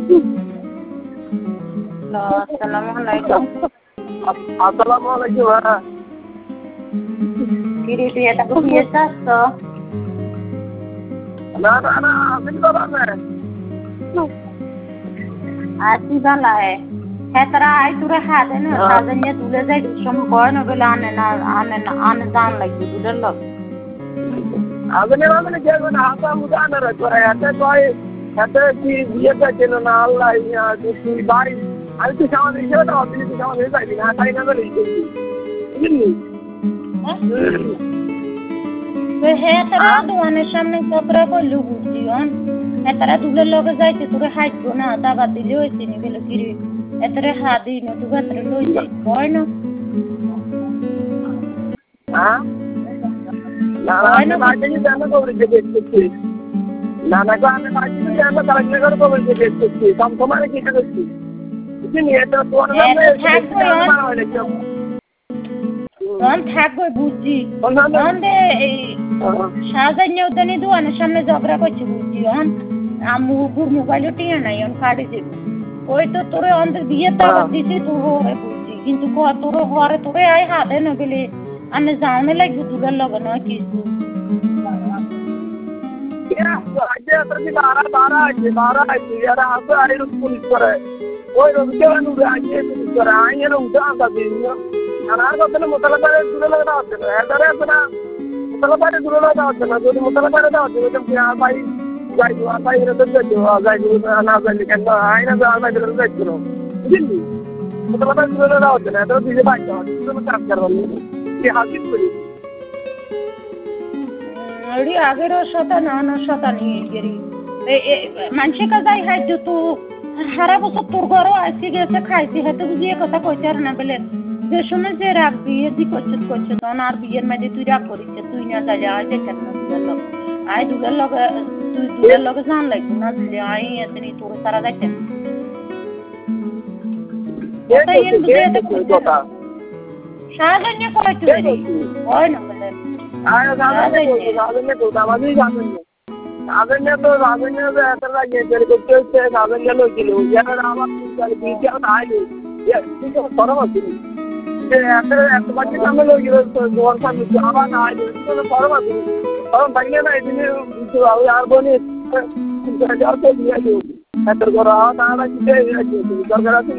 Assalamualaikum. Assalamualaikum. Kiri dia tak biasa so. Na asin ko ba na? Asi bala hai. Hetara ai tura hade na sadanya dule jai shom kor na bela ane dan lagi dule log. Adane na ke na asa mudana ra ko hai ate koi ate ki diye ka chelo na Allah ya ki bari ai tu sama ni chelo na tu sama ni sai na sai na ni ni hetara duane samne kopra ko lugujion hetara dule log jai te tura hai ko na ta ba dile hoise ni belo kiri hetara hadi no tu ba tre lo jai kor na ha na baje ni dana ko ri ke na ko ame baje ni dana ka ni ko ri ke kam tomare ki ke ni eta to na on থাকবো বুঝছি দে সাজান্য উদ্যানি দোয়ানের সামনে ঝগড়া করছে বুঝছি আমু বুর মোবাইলও টিয়া নাই কাটে যাবে ওই তো তোরে অন্তর বিয়ে দাওয়াত দিছি তোর বুঝছি কিন্তু তোর ঘরে তোরে আই হাতে না গেলে আমি যাওনে লাগবে দুলার লগে নয় কিছু আজকে আতরকি 12 আছে यार হাতে আই পুলিশ করে ওই রবিকে বানু আজকে পুলিশ করে আই এর উঠা দিন আর কতনে মুতলাবারে দূরে লাগা হচ্ছে না এদারে আপনা মুতলাবারে দূরে লাগা হচ্ছে না যদি মুতলাবারে দাও হচ্ছে তো কি ভাই যাই ভাই এর তো যাই না যাই কেন আইনা যাই দিলে যাই করো বুঝলি মুতলাবারে দূরে লাগা হচ্ছে না তো দিলে ভাই দাও তুমি কাজ করবে কি হাসিস করি আরে আগের শতা না শতা নিয়ে গেরি মানুষে কাজাই হাই তো সারা বছর তোর ঘরও আসি গেছে খাইছি হয়তো বুঝিয়ে কথা কইতে আর না বলে যে সময় যে রাগ বিয়ে দি করছে তখন আর বিয়ের মাঝে তুই রাগ করিস তুই না যা যা দেখেন না দুলের লোক আই দুলের লোক তুই দুলের লোকে জান লাগবে না দিলে আই এতনি তোর সারা দেখেন সাহায্য করাইতে পারি হয় না বলে সাজান্য তো সাজান্য এত লাগে করতে হচ্ছে সাজান্য লোকিল আমার বিয়ে আইলো সরম আছে এত বাকি সামনে লোকিল আবার আইলো সরম আছে সরম থাকলে না এদিনে আর বলি এত করা তাহলে দরকার আছে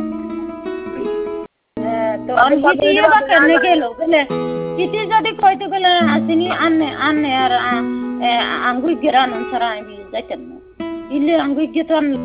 তো আমি কেন গেল বলে কিটি যদি কইতে গেলে আসিনি আনে আর আঙ্গুই গেরান ছাড়া আমি যাইতাম না ইলে আঙ্গুই গেতাম